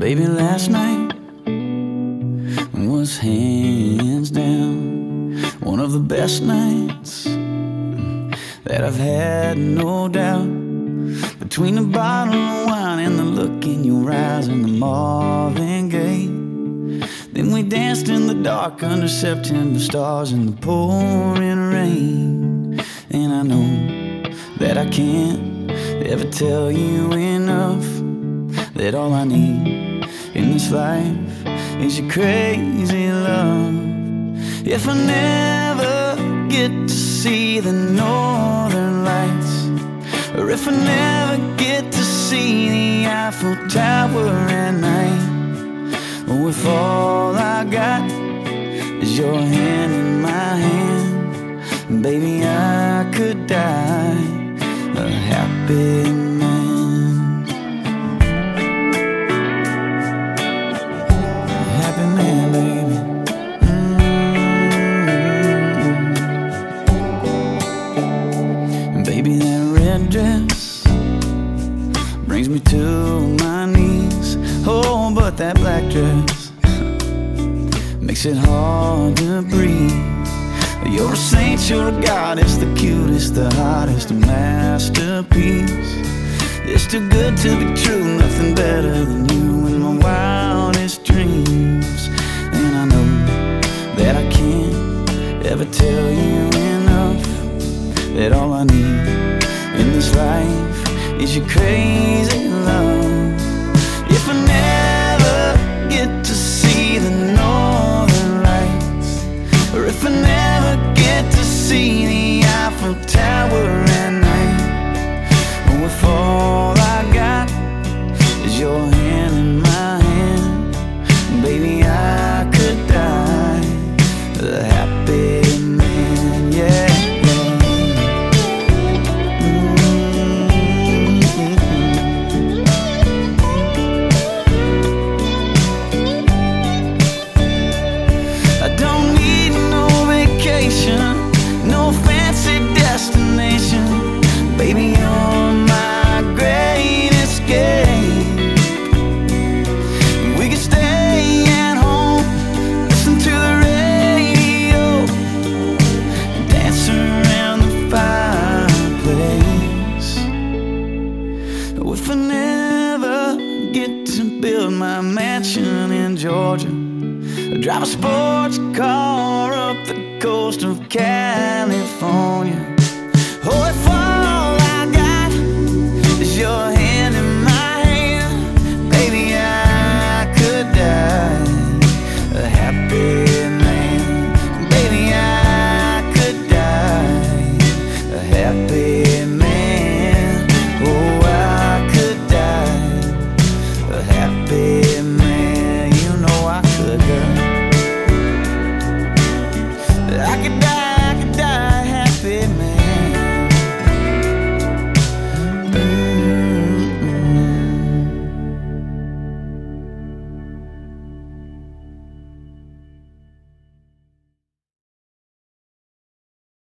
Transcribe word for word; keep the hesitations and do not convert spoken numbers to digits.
Baby, last night was hands down one of the best nights that I've had, no doubt. Between the bottle of wine and the look in your eyes and the Marvin Gaye, then we danced in the dark under September stars in the pouring rain. And I know that I can't ever tell you enough that all I need in this life is your crazy love. If I never get to see the northern lights, or if I never get to see the Eiffel Tower at night, or if all I got is your hand in my hand, baby, I could die a happy man. Man, baby. Mm-hmm. Baby, that red dress brings me to my knees. Oh, but that black dress makes it hard to breathe. You're a saint, you're a goddess, the cutest, the hottest, a masterpiece. It's too good to be true, nothing better than you in my wildest dreams. And I know that I can't ever tell you enough that all I need in this life is your crazy love. If I never get to see the northern lights, or if I never get to see the Eiffel Tower at night, or if all I got is your hand in my hand, baby, I could die a happy man, yeah, yeah. Mm-hmm. I don't need no vacation, no fancy destination, baby, you're my great escape. We could stay at home, listen to the radio, dance around the fireplace. If I never get to build my mansion in Georgia, drive a sports car up the coast of California,